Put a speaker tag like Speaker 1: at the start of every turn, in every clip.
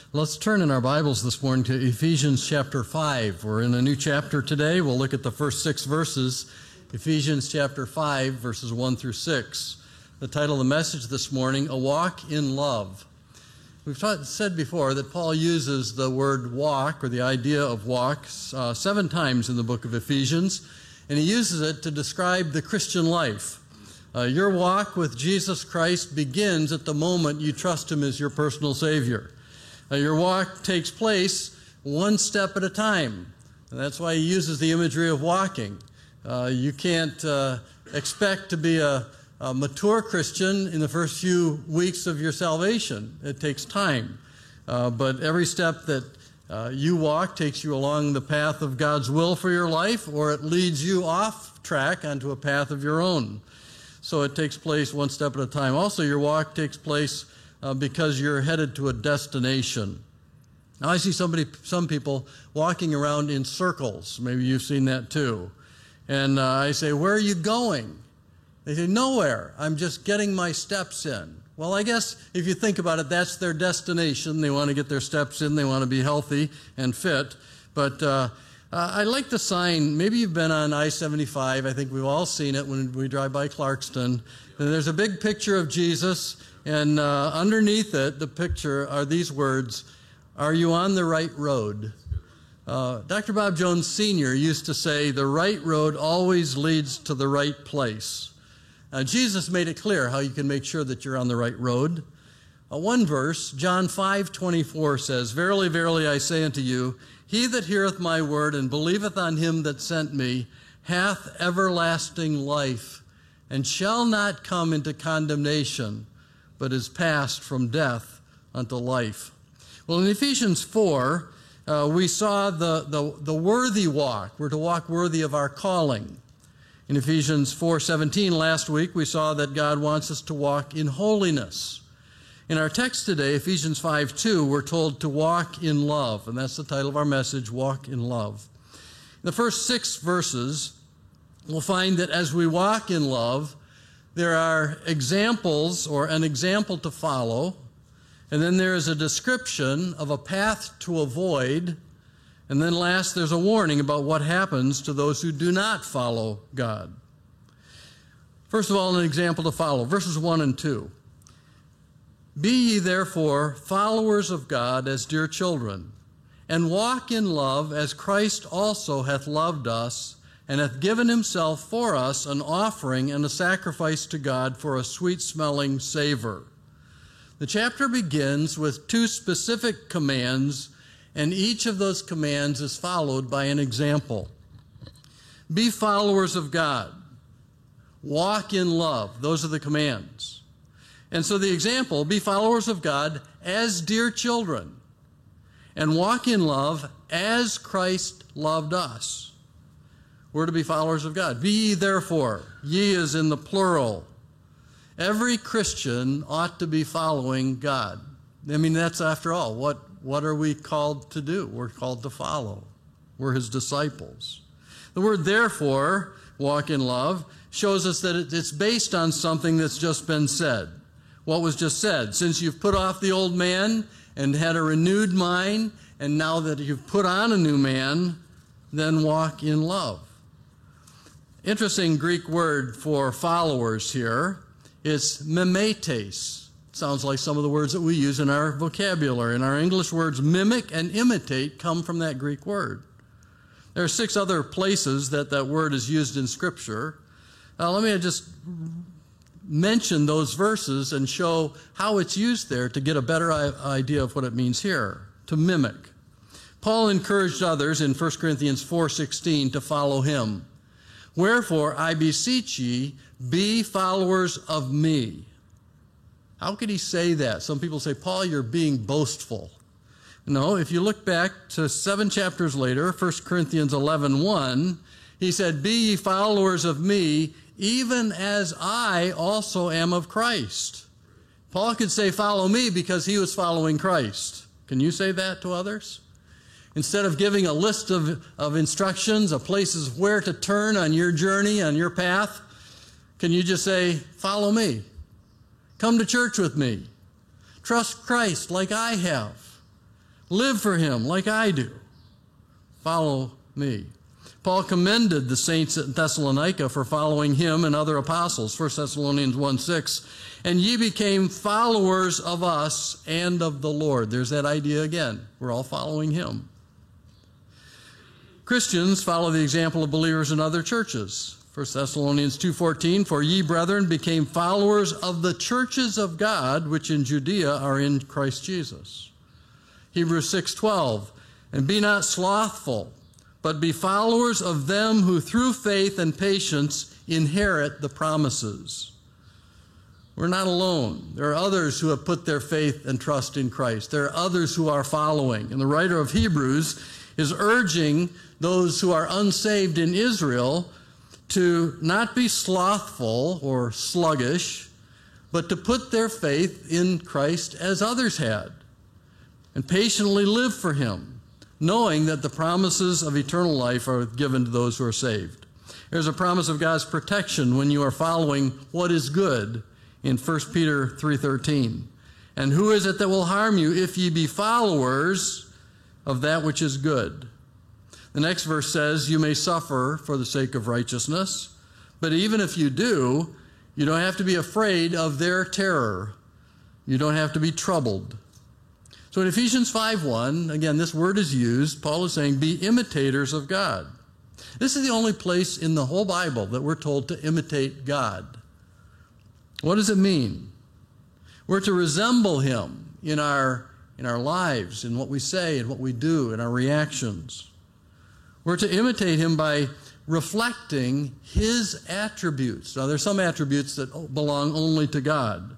Speaker 1: Let's turn in our Bibles this morning to Ephesians chapter 5. We're in a new chapter today. We'll look at the first 6 verses. Ephesians chapter 5, verses 1 through 6. The title of the message this morning, A Walk in Love. We've said before that Paul uses the word walk, or the idea of walk, 7 times in the book of Ephesians, and he uses it to describe the Christian life. Your walk with Jesus Christ begins at the moment you trust Him as your personal Savior. Your walk takes place one step at a time. And that's why he uses the imagery of walking. You can't expect to be a mature Christian in the first few weeks of your salvation. It takes time. But every step that you walk takes you along the path of God's will for your life, or it leads you off track onto a path of your own. So it takes place one step at a time. Also, your walk takes place because you're headed to a destination. Now, I see some people walking around in circles. Maybe you've seen that too. And I say, where are you going? They say, nowhere. I'm just getting my steps in. Well, I guess if you think about it, that's their destination. They want to get their steps in. They want to be healthy and fit. But I like the sign. Maybe you've been on I-75. I think we've all seen it when we drive by Clarkston. And there's a big picture of Jesus. And underneath it, the picture, are these words, "Are you on the right road?" Dr. Bob Jones Sr. used to say, the right road always leads to the right place. Jesus made it clear how you can make sure that you're on the right road. One verse, John 5:24 says, "Verily, verily, I say unto you, he that heareth my word and believeth on him that sent me hath everlasting life, and shall not come into condemnation, but is passed from death unto life." Well, in Ephesians 4, we saw the worthy walk. We're to walk worthy of our calling. In Ephesians 4:17 last week, we saw that God wants us to walk in holiness. In our text today, Ephesians 5:2, we're told to walk in love, and that's the title of our message, Walk in Love. In the first 6 verses, we'll find that as we walk in love, there are examples, or an example to follow, and then there is a description of a path to avoid, and then last there's a warning about what happens to those who do not follow God. First of all, an example to follow, verses 1 and 2. "Be ye therefore followers of God as dear children, and walk in love as Christ also hath loved us, and hath given himself for us an offering and a sacrifice to God for a sweet-smelling savor." The chapter begins with 2 specific commands, and each of those commands is followed by an example. Be followers of God. Walk in love. Those are the commands. And so the example, be followers of God as dear children, and walk in love as Christ loved us. We're to be followers of God. Be ye therefore. Ye is in the plural. Every Christian ought to be following God. I mean, that's after all, what are we called to do? We're called to follow. We're his disciples. The word therefore, walk in love, shows us that it's based on something that's just been said. What was just said? Since you've put off the old man and had a renewed mind, and now that you've put on a new man, then walk in love. Interesting Greek word for followers here is mimetes. Sounds like some of the words that we use in our vocabulary. In our English words, mimic and imitate come from that Greek word. There are 6 other places that word is used in Scripture. Let me just mention those verses and show how it's used there to get a better idea of what it means here, to mimic. Paul encouraged others in 1 Corinthians 4:16 to follow him. "Wherefore, I beseech ye, be followers of me." How could he say that? Some people say, Paul, you're being boastful. No, if you look back to 7 chapters later, 1 Corinthians 11:1, he said, "Be ye followers of me, even as I also am of Christ." Paul could say, follow me, because he was following Christ. Can you say that to others? Instead of giving a list of instructions, of places where to turn on your journey, on your path, can you just say, follow me? Come to church with me. Trust Christ like I have. Live for him like I do. Follow me. Paul commended the saints at Thessalonica for following him and other apostles. 1 Thessalonians 1:6. And ye became followers of us and of the Lord. There's that idea again. We're all following him. Christians follow the example of believers in other churches. 1 Thessalonians 2:14, for ye, brethren, became followers of the churches of God, which in Judea are in Christ Jesus. Hebrews 6:12, and be not slothful, but be followers of them who through faith and patience inherit the promises. We're not alone. There are others who have put their faith and trust in Christ. There are others who are following. And the writer of Hebrews is urging those who are unsaved in Israel to not be slothful or sluggish, but to put their faith in Christ as others had, and patiently live for him, knowing that the promises of eternal life are given to those who are saved. There's a promise of God's protection when you are following what is good in 1 Peter 3:13. And who is it that will harm you if ye be followers of that which is good? The next verse says, you may suffer for the sake of righteousness, but even if you do, you don't have to be afraid of their terror. You don't have to be troubled. So in Ephesians 5:1, again, this word is used. Paul is saying, be imitators of God. This is the only place in the whole Bible that we're told to imitate God. What does it mean? We're to resemble him in our lives, in what we say and what we do, in our reactions. We're to imitate him by reflecting his attributes. Now, there's some attributes that belong only to God.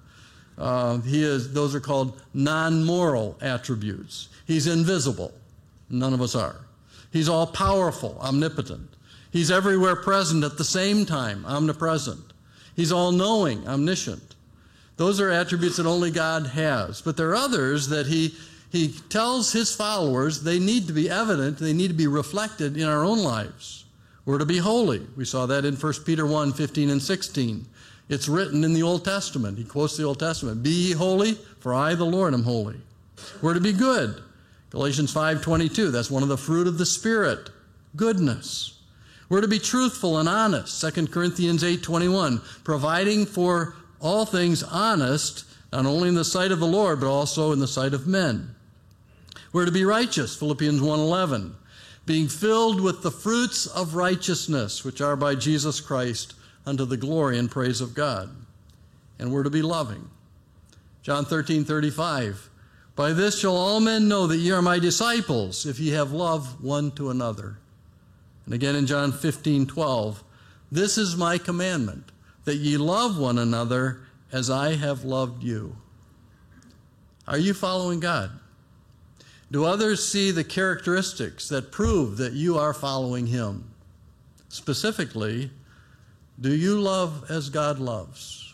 Speaker 1: Those are called non-moral attributes. He's invisible. None of us are. He's all-powerful, omnipotent. He's everywhere present at the same time, omnipresent. He's all-knowing, omniscient. Those are attributes that only God has. But there are others that he tells his followers they need to be evident, they need to be reflected in our own lives. We're to be holy. We saw that in 1 Peter 1:15 and 16. It's written in the Old Testament. He quotes the Old Testament. Be ye holy, for I, the Lord, am holy. We're to be good. Galatians 5:22. That's one of the fruit of the Spirit, goodness. We're to be truthful and honest. 2 Corinthians 8:21. Providing for all things honest, not only in the sight of the Lord, but also in the sight of men. We're to be righteous. Philippians 1:11. Being filled with the fruits of righteousness, which are by Jesus Christ, unto the glory and praise of God. And we're to be loving. John 13:35. By this shall all men know that ye are my disciples, if ye have love one to another. And again in John 15:12. This is my commandment, that ye love one another as I have loved you. Are you following God? Do others see the characteristics that prove that you are following him? Specifically, do you love as God loves?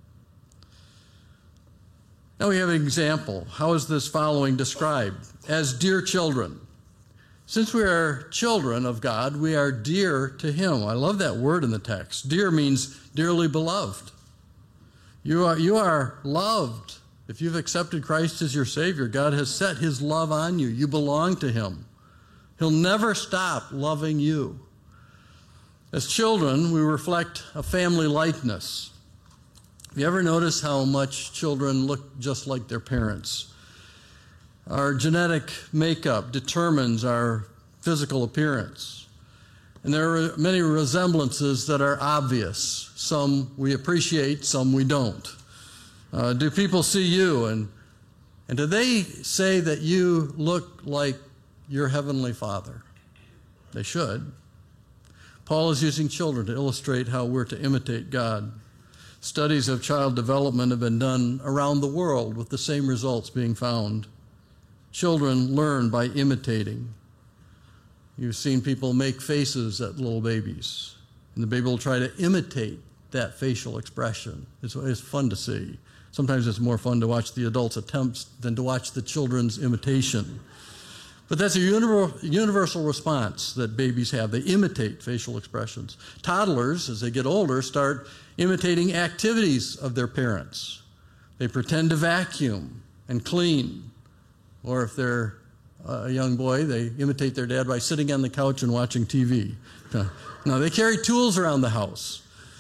Speaker 1: Now we have an example. How is this following described? As dear children. Since we are children of God, we are dear to him. I love that word in the text. Dear means dearly beloved. You are loved. If you've accepted Christ as your Savior, God has set his love on you. You belong to him. He'll never stop loving you. As children, we reflect a family likeness. Have you ever noticed how much children look just like their parents? Our genetic makeup determines our physical appearance. And there are many resemblances that are obvious. Some we appreciate, some we don't. Do people see you and do they say that you look like your heavenly Father? They should. Paul is using children to illustrate how we're to imitate God. Studies of child development have been done around the world with the same results being found. Children learn by imitating. You've seen people make faces at little babies, and the baby will try to imitate that facial expression. It's fun to see. Sometimes it's more fun to watch the adults' attempts than to watch the children's imitation. But that's a universal response that babies have. They imitate facial expressions. Toddlers, as they get older, start imitating activities of their parents. They pretend to vacuum and clean. Or if they're a young boy, they imitate their dad by sitting on the couch and watching TV. Now, they carry tools around the house.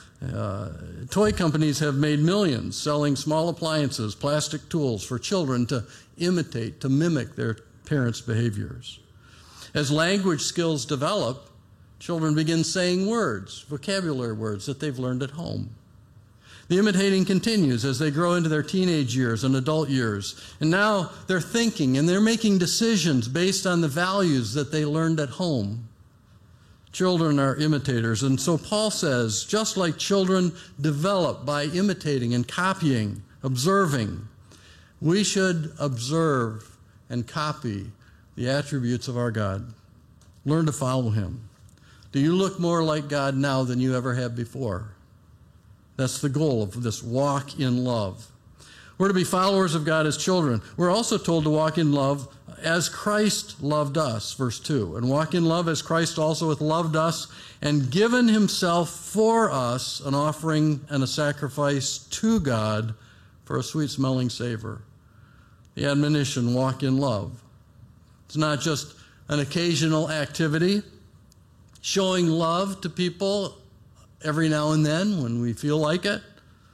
Speaker 1: Toy companies have made millions selling small appliances, plastic tools for children to imitate, to mimic their parents' behaviors. As language skills develop, children begin saying words, vocabulary words that they've learned at home. The imitating continues as they grow into their teenage years and adult years. And now they're thinking and they're making decisions based on the values that they learned at home. Children are imitators. And so Paul says, just like children develop by imitating and copying, observing, we should observe and copy the attributes of our God. Learn to follow him. Do you look more like God now than you ever have before? That's the goal of this walk in love. We're to be followers of God as children. We're also told to walk in love as Christ loved us, verse 2. And walk in love as Christ also hath loved us and given himself for us, an offering and a sacrifice to God for a sweet-smelling savor. The admonition, walk in love. It's not just an occasional activity. Showing love to people every now and then when we feel like it.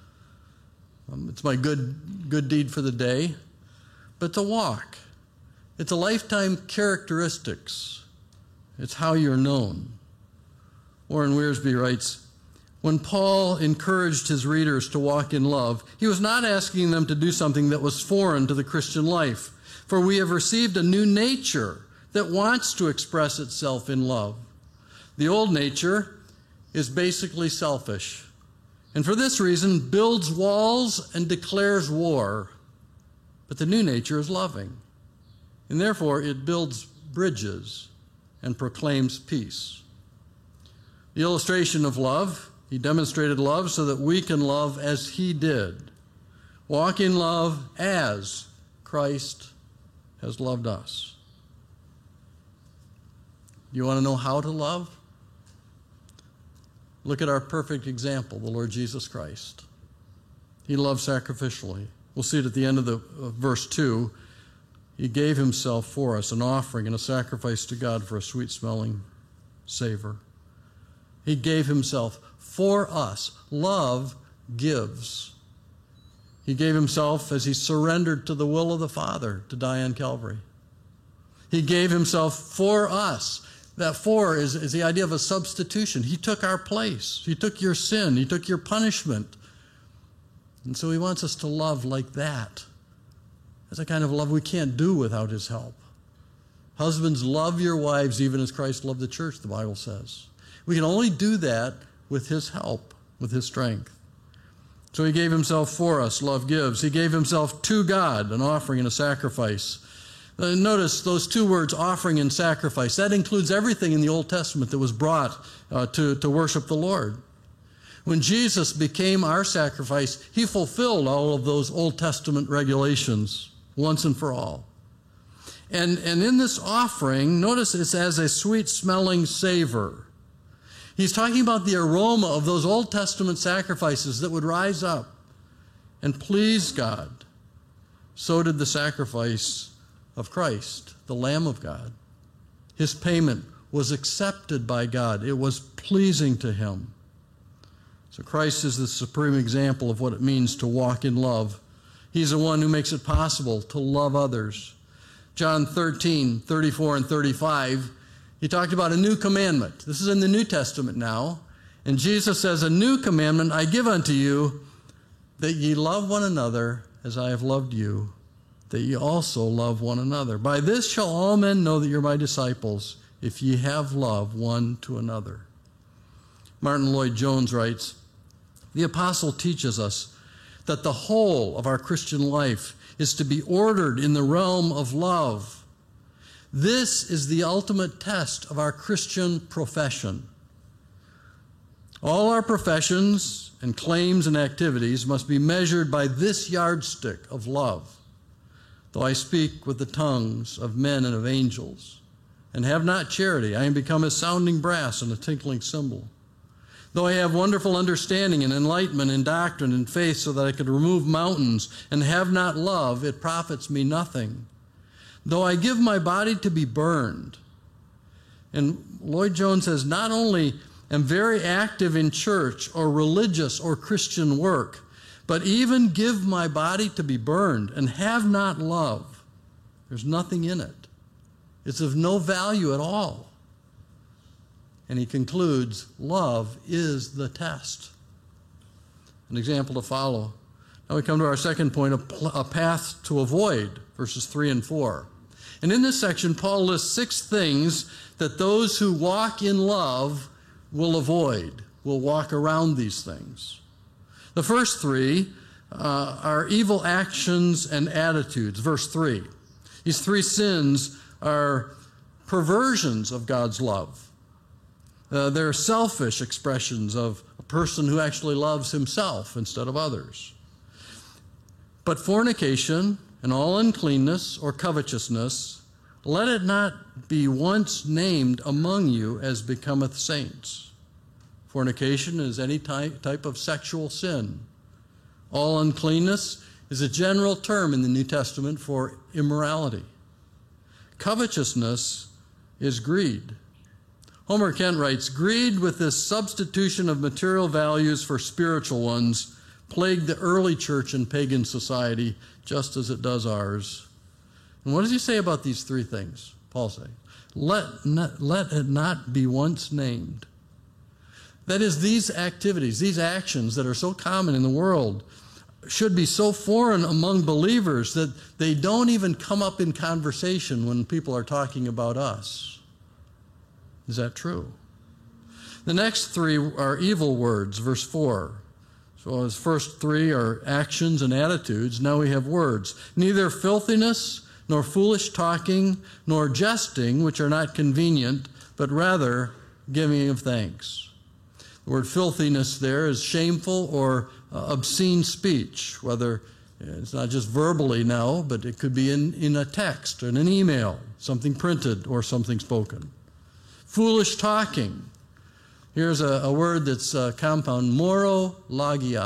Speaker 1: It's my good deed for the day. But to walk, it's a lifetime characteristics. It's how you're known. Warren Wiersbe writes, when Paul encouraged his readers to walk in love, he was not asking them to do something that was foreign to the Christian life. For we have received a new nature that wants to express itself in love. The old nature is basically selfish, and for this reason builds walls and declares war. But the new nature is loving, and therefore it builds bridges and proclaims peace. The illustration of love, he demonstrated love so that we can love as he did. Walk in love as Christ has loved us. You want to know how to love? Look at our perfect example, the Lord Jesus Christ. He loved sacrificially. We'll see it at the end of verse 2. He gave himself for us, an offering and a sacrifice to God for a sweet-smelling savor. He gave himself for us. Love gives. He gave himself as he surrendered to the will of the Father to die on Calvary. He gave himself for us. That for is the idea of a substitution. He took our place. He took your sin. He took your punishment. And so he wants us to love like that. That's a kind of love we can't do without his help. Husbands, love your wives even as Christ loved the church, the Bible says. We can only do that with his help, with his strength. So he gave himself for us, love gives. He gave himself to God, an offering and a sacrifice. Notice those two words, offering and sacrifice. That includes everything in the Old Testament that was brought to worship the Lord. When Jesus became our sacrifice, he fulfilled all of those Old Testament regulations once and for all. And in this offering, notice it's as a sweet-smelling savor. He's talking about the aroma of those Old Testament sacrifices that would rise up and please God. So did the sacrifice of Christ, the Lamb of God. His payment was accepted by God. It was pleasing to him. So Christ is the supreme example of what it means to walk in love. He's the one who makes it possible to love others. John 13:34 and 35, he talked about a new commandment. This is in the New Testament now. And Jesus says, a new commandment I give unto you, that ye love one another as I have loved you, that ye also love one another. By this shall all men know that you're my disciples, if ye have love one to another. Martin Lloyd-Jones writes, the apostle teaches us that the whole of our Christian life is to be ordered in the realm of love. This is the ultimate test of our Christian profession. All our professions and claims and activities must be measured by this yardstick of love. Though I speak with the tongues of men and of angels, and have not charity, I am become as sounding brass and a tinkling cymbal. Though I have wonderful understanding and enlightenment in doctrine and faith, so that I could remove mountains, and have not love, it profits me nothing. though I give my body to be burned. And Lloyd-Jones says, not only am very active in church or religious or Christian work, but even give my body to be burned and have not love, there's nothing in it. It's of no value at all. And he concludes, love is the test. An example to follow. Now we come to our second point, a path to avoid, verses 3 and 4. And in this section, Paul lists 6 things that those who walk in love will avoid, will walk around these things. The first 3 are evil actions and attitudes. Verse 3. These 3 sins are perversions of God's love. They're selfish expressions of a person who actually loves himself instead of others. But fornication and all uncleanness or covetousness, let it not be once named among you as becometh saints. Fornication is any type of sexual sin. All uncleanness is a general term in the New Testament for immorality. Covetousness is greed. Homer Kent writes, greed with this substitution of material values for spiritual ones plagued the early church and pagan society just as it does ours. And what does he say about these 3 things? Paul says, let it not be once named. That is, these activities, these actions that are so common in the world should be so foreign among believers that they don't even come up in conversation when people are talking about us. Is that true? The next 3 are evil words, verse 4. So his first 3 are actions and attitudes. Now we have words. Neither filthiness, nor foolish talking, nor jesting, which are not convenient, but rather giving of thanks. The word filthiness there is shameful or obscene speech, whether it's not just verbally now, but it could be in a text or in an email, something printed or something spoken. Foolish talking. Here's a word that's compound, morologia.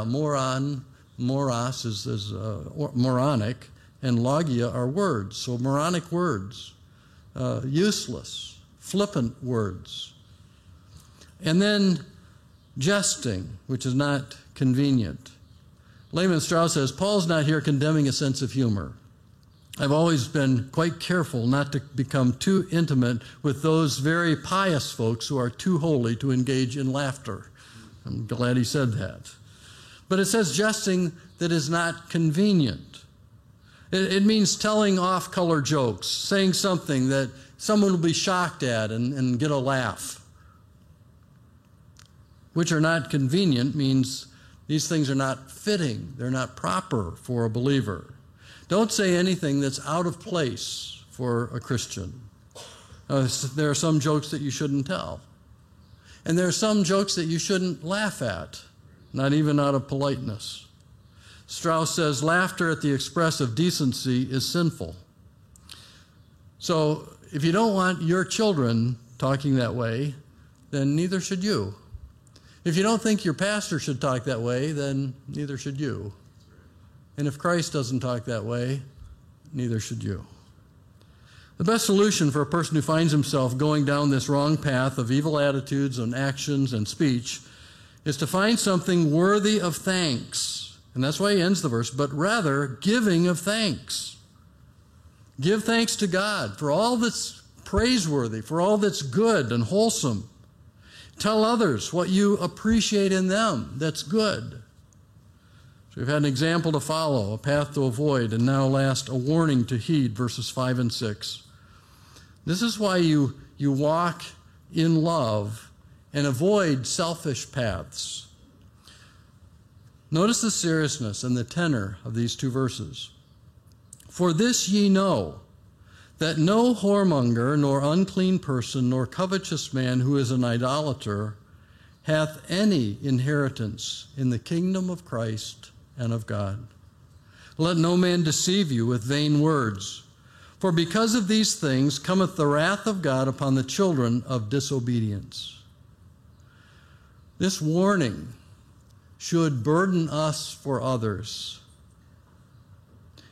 Speaker 1: Moros is moronic, and logia are words. So moronic words, useless, flippant words. And then jesting, which is not convenient. Lehman Strauss says, Paul's not here condemning a sense of humor. I've always been quite careful not to become too intimate with those very pious folks who are too holy to engage in laughter. I'm glad he said that. But it says jesting that is not convenient. It means telling off-color jokes, saying something that someone will be shocked at and get a laugh. Which are not convenient means these things are not fitting. They're not proper for a believer. Don't say anything that's out of place for a Christian. There are some jokes that you shouldn't tell. And there are some jokes that you shouldn't laugh at, not even out of politeness. Strauss says, laughter at the express of decency is sinful. So if you don't want your children talking that way, then neither should you. If you don't think your pastor should talk that way, then neither should you. And if Christ doesn't talk that way, neither should you. The best solution for a person who finds himself going down this wrong path of evil attitudes and actions and speech is to find something worthy of thanks. And that's why he ends the verse, but rather giving of thanks. Give thanks to God for all that's praiseworthy, for all that's good and wholesome. Tell others what you appreciate in them that's good. So we've had an example to follow, a path to avoid, and now last, a warning to heed, verses 5 and 6. This is why you walk in love and avoid selfish paths. Notice the seriousness and the tenor of these 2 verses. For this ye know, that no whoremonger, nor unclean person, nor covetous man who is an idolater, hath any inheritance in the kingdom of Christ and of God. Let no man deceive you with vain words, for because of these things cometh the wrath of God upon the children of disobedience. This warning should burden us for others.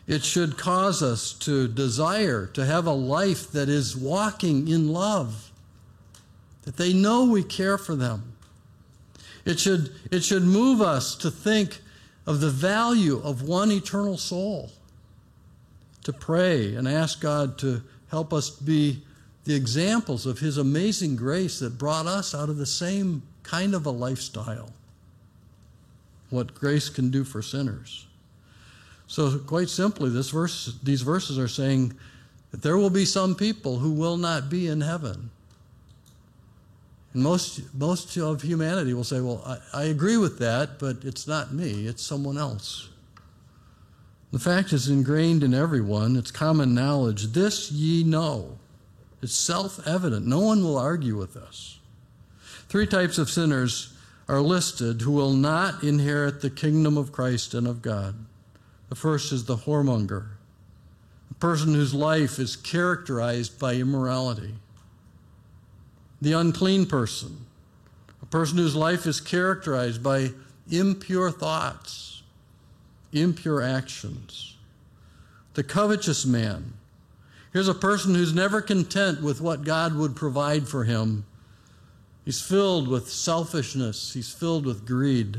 Speaker 1: It should cause us to desire to have a life that is walking in love, that they know we care for them. It should move us to think of the value of one eternal soul, to pray and ask God to help us be the examples of His amazing grace that brought us out of the same kind of a lifestyle, what grace can do for sinners. So quite simply, these verses are saying that there will be some people who will not be in heaven. And most of humanity will say, well, I agree with that, but it's not me, it's someone else. The fact is ingrained in everyone. It's common knowledge. This ye know. It's self-evident. No one will argue with us. 3 types of sinners are listed who will not inherit the kingdom of Christ and of God. The first is the whoremonger, a person whose life is characterized by immorality. The unclean person, a person whose life is characterized by impure thoughts, impure actions. The covetous man. Here's a person who's never content with what God would provide for him. He's filled with selfishness. He's filled with greed.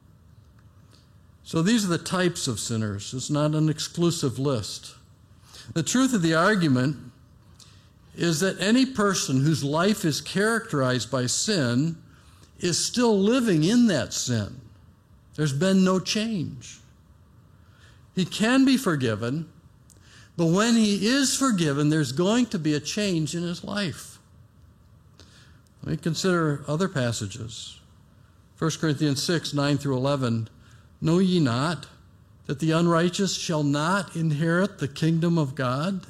Speaker 1: So these are the types of sinners. It's not an exclusive list. The truth of the argument is that any person whose life is characterized by sin is still living in that sin. There's been no change. He can be forgiven, but when he is forgiven, there's going to be a change in his life. Let me consider other passages. 1 Corinthians 6, 9 through 11. Know ye not that the unrighteous shall not inherit the kingdom of God?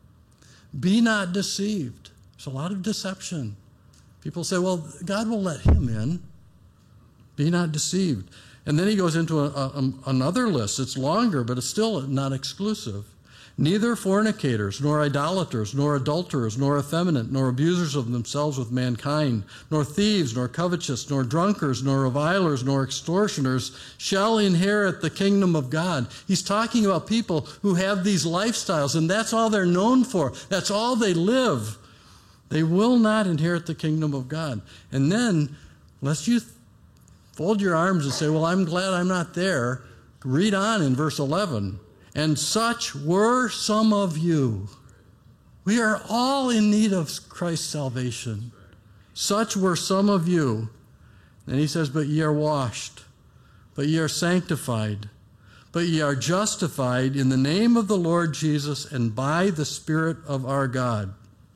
Speaker 1: Be not deceived. There's a lot of deception. People say, well, God will let him in. Be not deceived. And then he goes into another list. It's longer, but it's still not exclusive. Neither fornicators, nor idolaters, nor adulterers, nor effeminate, nor abusers of themselves with mankind, nor thieves, nor covetous, nor drunkards, nor revilers, nor extortioners shall inherit the kingdom of God. He's talking about people who have these lifestyles, and that's all they're known for. That's all they live. They will not inherit the kingdom of God. And then, lest you fold your arms and say, well, I'm glad I'm not there, read on in verse 11. And such were some of you. We are all in need of Christ's salvation. Such were some of you. And he says, but ye are washed, but ye are sanctified, but ye are justified in the name of the Lord Jesus and by the Spirit of our God.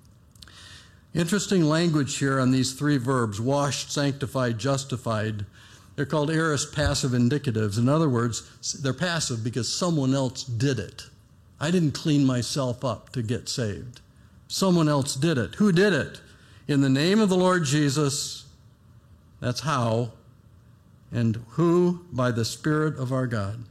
Speaker 1: Interesting language here on these 3 verbs, washed, sanctified, justified. They're called aorist passive indicatives. In other words, they're passive because someone else did it. I didn't clean myself up to get saved. Someone else did it. Who did it? In the name of the Lord Jesus, that's how, and who? By the Spirit of our God.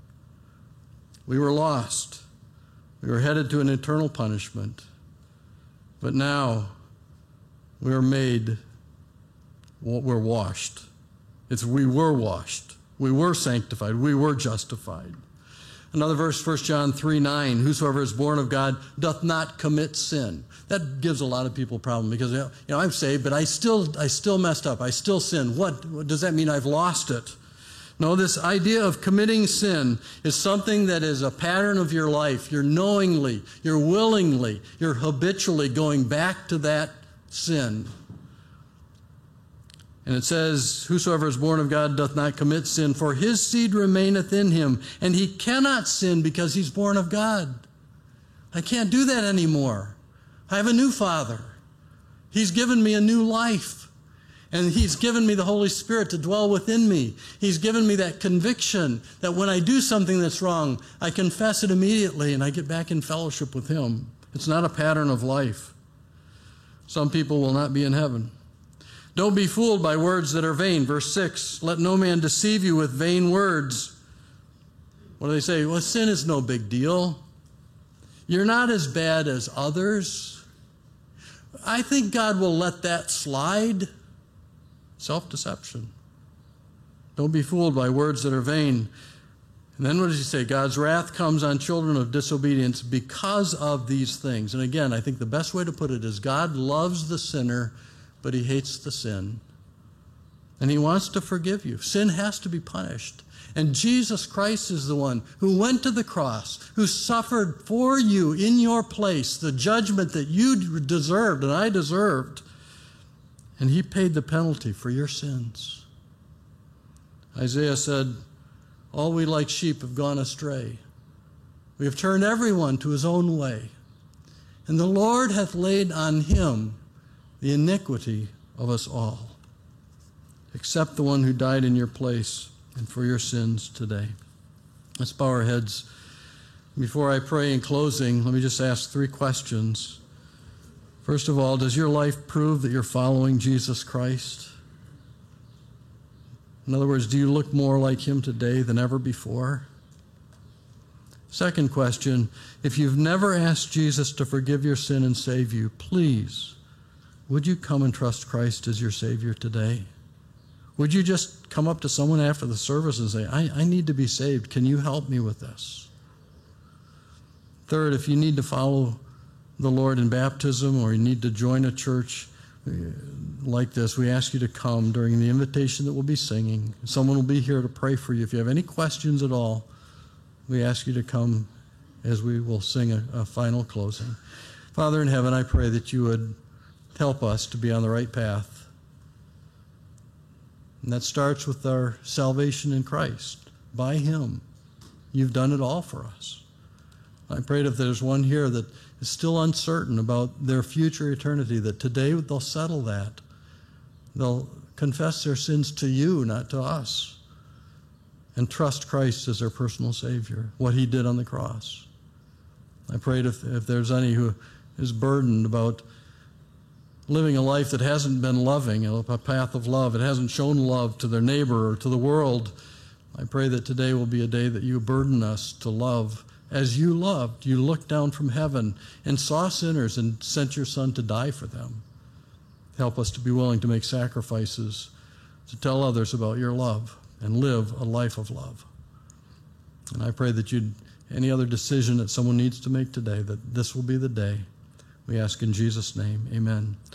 Speaker 1: We were lost. We were headed to an eternal punishment. But now we are made, we're washed. We were washed. We were sanctified. We were justified. Another verse, 1 John 3:9, whosoever is born of God doth not commit sin. That gives a lot of people a problem because, I'm saved, but I still messed up. I still sin. What does that mean? I've lost it. No, this idea of committing sin is something that is a pattern of your life. You're knowingly, you're willingly, you're habitually going back to that sin. And it says, whosoever is born of God doth not commit sin, for his seed remaineth in him, and he cannot sin because he's born of God. I can't do that anymore. I have a new Father. He's given me a new life, and he's given me the Holy Spirit to dwell within me. He's given me that conviction that when I do something that's wrong, I confess it immediately, and I get back in fellowship with him. It's not a pattern of life. Some people will not be in heaven. Don't be fooled by words that are vain. Verse 6, let no man deceive you with vain words. What do they say? Well, sin is no big deal. You're not as bad as others. I think God will let that slide. Self-deception. Don't be fooled by words that are vain. And then what does he say? God's wrath comes on children of disobedience because of these things. And again, I think the best way to put it is God loves the sinner, but he hates the sin. And he wants to forgive you. Sin has to be punished. And Jesus Christ is the one who went to the cross, who suffered for you in your place the judgment that you deserved and I deserved. And he paid the penalty for your sins. Isaiah said, all we like sheep have gone astray. We have turned everyone to his own way. And the Lord hath laid on him the iniquity of us all, except the one who died in your place and for your sins today. Let's bow our heads. Before I pray in closing, let me just ask 3 questions. First of all, does your life prove that you're following Jesus Christ? In other words, do you look more like him today than ever before? Second question, if you've never asked Jesus to forgive your sin and save you, please, would you come and trust Christ as your Savior today? Would you just come up to someone after the service and say, I need to be saved. Can you help me with this? Third, if you need to follow the Lord in baptism or you need to join a church like this, we ask you to come during the invitation that we'll be singing. Someone will be here to pray for you. If you have any questions at all, we ask you to come as we will sing a final closing. Father in heaven, I pray that you would help us to be on the right path. And that starts with our salvation in Christ. By him, you've done it all for us. I pray that if there's one here that is still uncertain about their future eternity, that today they'll settle that. They'll confess their sins to you, not to us, and trust Christ as their personal Savior, what he did on the cross. I pray that if there's any who is burdened about living a life that hasn't been loving, a path of love, it hasn't shown love to their neighbor or to the world, I pray that today will be a day that you burden us to love as you loved. You looked down from heaven and saw sinners and sent your Son to die for them. Help us to be willing to make sacrifices, to tell others about your love and live a life of love. And I pray that any other decision that someone needs to make today, that this will be the day. We ask in Jesus' name, amen.